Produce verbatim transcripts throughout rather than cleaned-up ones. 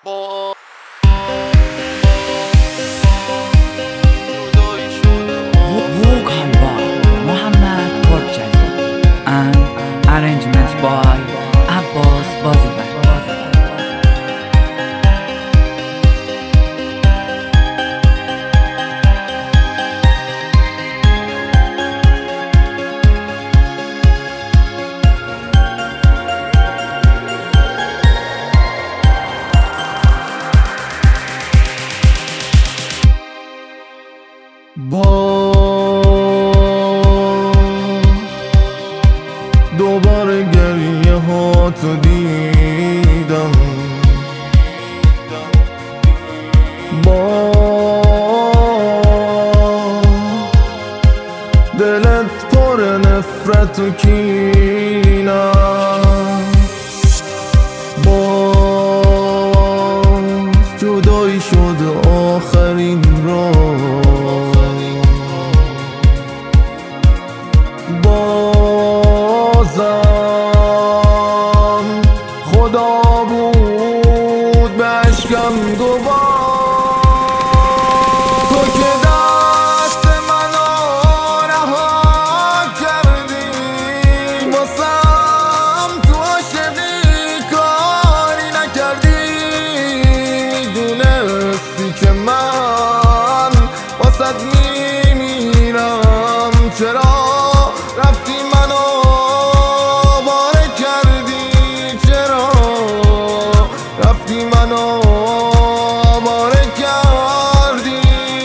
با Vocal by Mohammad Korchali and arrangement by Abbas Bazibar. با دوباره گریه ها تو دیدم، با دلت پر نفرت و کینم، باز جدایی شد آخرین راه، بازم خدا بود به عشقم گواه. تو که دست منو رها کردی، واسم تو عاشقی کاری نکردی، میدونستی که من واسد میمیرم، چرا رفتی منو باره کردی، چرا رفتی منو باره کردی.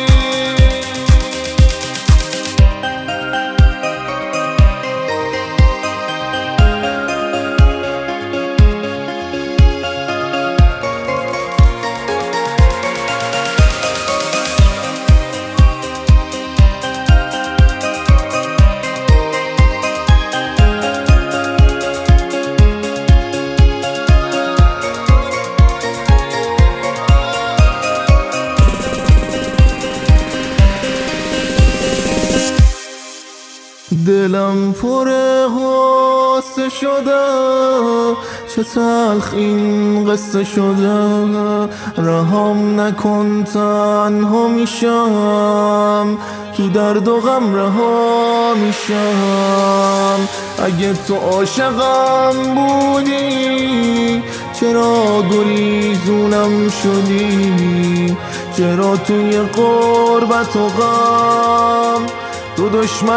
دلم پر غصه شده، چه تلخ این قصه شده، رهام نکن تنها میشم، تو درد و غم رها میشم. اگه تو عاشقم بودی چرا گریزونم شدی، چرا توی غربت و غم تو دشمن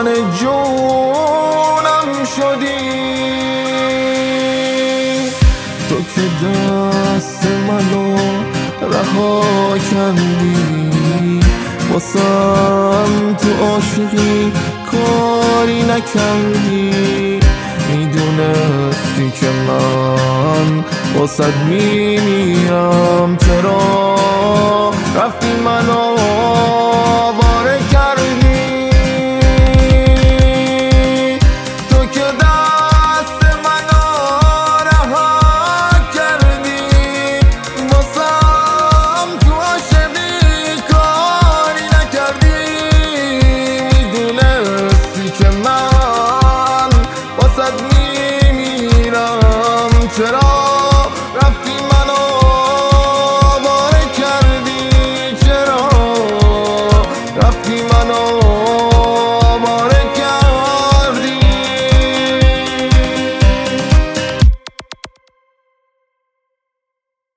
جونم شدی. تو که دست منو رها کردی، واسم تو عاشقی کاری نکردی، میدونستی که من واسد میمیرم، چرا